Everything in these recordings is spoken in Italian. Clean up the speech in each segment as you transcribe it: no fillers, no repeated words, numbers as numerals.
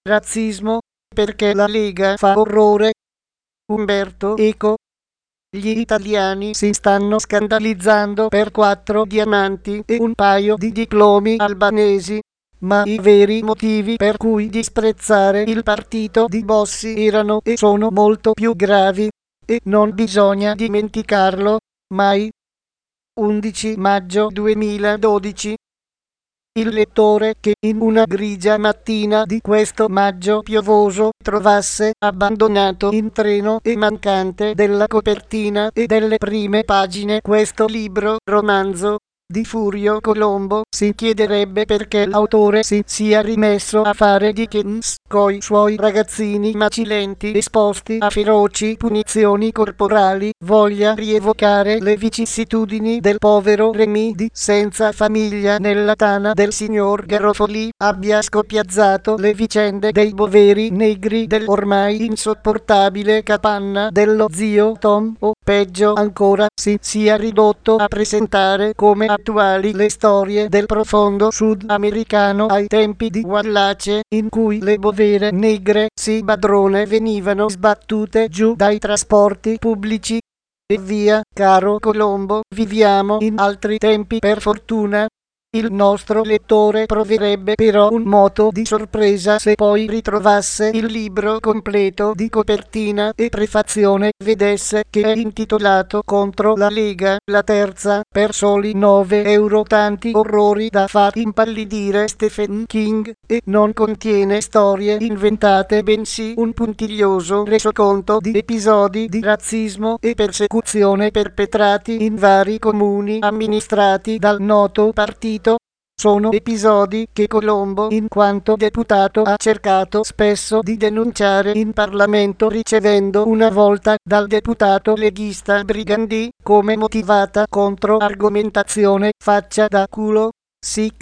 Razzismo, perché la Lega fa orrore. Umberto Eco. Gli italiani si stanno scandalizzando per 4 diamanti e un paio di diplomi albanesi, ma i veri motivi per cui disprezzare il partito di Bossi erano e sono molto più gravi, e non bisogna dimenticarlo, mai. 11 maggio 2012. Il lettore che in una grigia mattina di questo maggio piovoso trovasse abbandonato in treno e mancante della copertina e delle prime pagine questo libro romanzo di Furio Colombo si chiederebbe perché l'autore si sia rimesso a fare Dickens coi suoi ragazzini macilenti esposti a feroci punizioni corporali, voglia rievocare le vicissitudini del povero Remidi senza famiglia nella tana del signor Garofoli, abbia scoppiazzato le vicende dei boveri negri dell'ormai insopportabile capanna dello zio Tom o peggio ancora si sia ridotto a presentare come attuali le storie del profondo sud americano ai tempi di Wallace, in cui le bovere negre sì padrone venivano sbattute giù dai trasporti pubblici. E via, caro Colombo, viviamo in altri tempi per fortuna. Il nostro lettore proverebbe però un moto di sorpresa se poi ritrovasse il libro completo di copertina e prefazione, vedesse che è intitolato Contro la Lega, la terza, per soli 9 euro, tanti orrori da far impallidire Stephen King, e non contiene storie inventate bensì un puntiglioso resoconto di episodi di razzismo e persecuzione perpetrati in vari comuni amministrati dal noto partito. Sono episodi che Colombo, in quanto deputato, ha cercato spesso di denunciare in Parlamento, ricevendo una volta dal deputato leghista Brigandi come motivata contro-argomentazione faccia da culo, sic.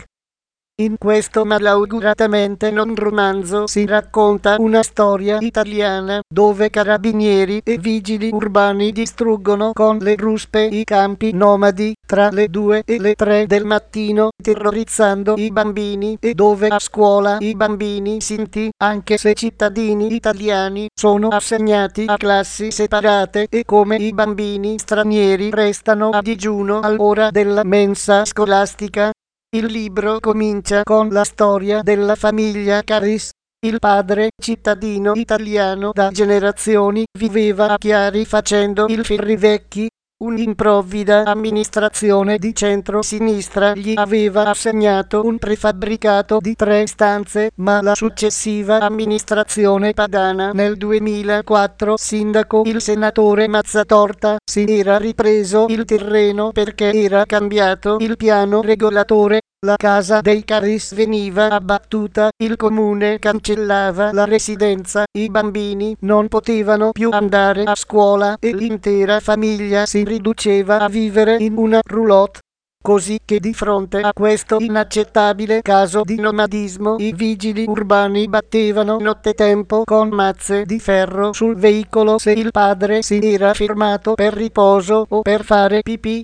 In questo malauguratamente non romanzo si racconta una storia italiana dove carabinieri e vigili urbani distruggono con le ruspe i campi nomadi tra le 2 e le 3 del mattino, terrorizzando i bambini, e dove a scuola i bambini sinti, anche se cittadini italiani, sono assegnati a classi separate e come i bambini stranieri restano a digiuno all'ora della mensa scolastica. Il libro comincia con la storia della famiglia Caris. Il padre, cittadino italiano da generazioni, viveva a Chiari facendo il Ferrivecchi. Un'improvvida amministrazione di centro-sinistra gli aveva assegnato un prefabbricato di 3 stanze, ma la successiva amministrazione padana nel 2004, sindaco il senatore Mazzatorta, si era ripreso il terreno perché era cambiato il piano regolatore. La casa dei Caris veniva abbattuta, il comune cancellava la residenza, i bambini non potevano più andare a scuola e l'intera famiglia si riduceva a vivere in una roulotte. Così che di fronte a questo inaccettabile caso di nomadismo i vigili urbani battevano nottetempo con mazze di ferro sul veicolo se il padre si era fermato per riposo o per fare pipì.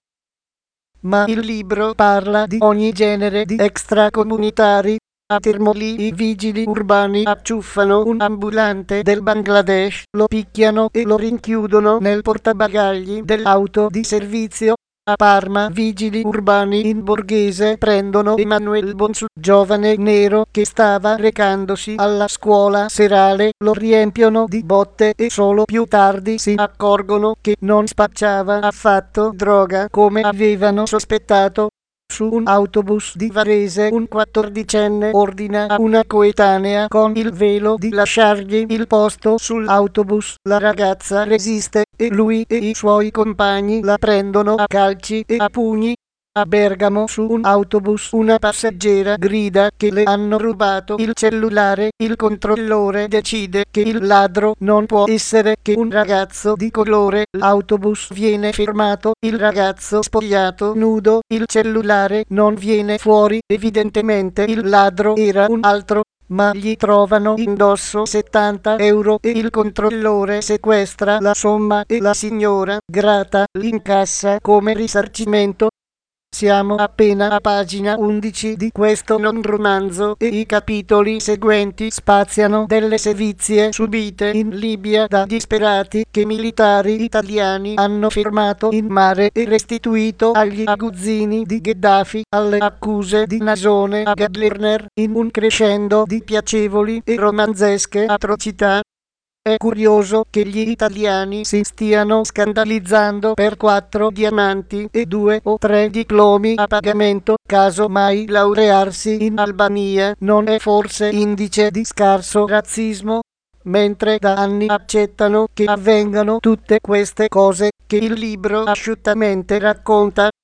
Ma il libro parla di ogni genere di extracomunitari. A Termoli i vigili urbani acciuffano un ambulante del Bangladesh, lo picchiano e lo rinchiudono nel portabagagli dell'auto di servizio. A Parma vigili urbani in borghese prendono Emanuele Bonsu, giovane nero che stava recandosi alla scuola serale, lo riempiono di botte e solo più tardi si accorgono che non spacciava affatto droga come avevano sospettato. Su un autobus di Varese un 14enne ordina a una coetanea con il velo di lasciargli il posto sull'autobus. La ragazza resiste e lui e i suoi compagni la prendono a calci e a pugni. A Bergamo su un autobus una passeggera grida che le hanno rubato il cellulare, il controllore decide che il ladro non può essere che un ragazzo di colore, l'autobus viene fermato, il ragazzo spogliato nudo, il cellulare non viene fuori, evidentemente il ladro era un altro. Ma gli trovano indosso 70 euro e il controllore sequestra la somma e la signora, grata, l'incassa come risarcimento. Siamo appena a pagina 11 di questo non romanzo e i capitoli seguenti spaziano delle sevizie subite in Libia da disperati che militari italiani hanno fermato in mare e restituito agli aguzzini di Gheddafi alle accuse di Nasone a Gadlerner in un crescendo di piacevoli e romanzesche atrocità. È curioso che gli italiani si stiano scandalizzando per 4 diamanti e 2 o 3 diplomi a pagamento, caso mai laurearsi in Albania non è forse indice di scarso razzismo? Mentre da anni accettano che avvengano tutte queste cose che il libro asciuttamente racconta,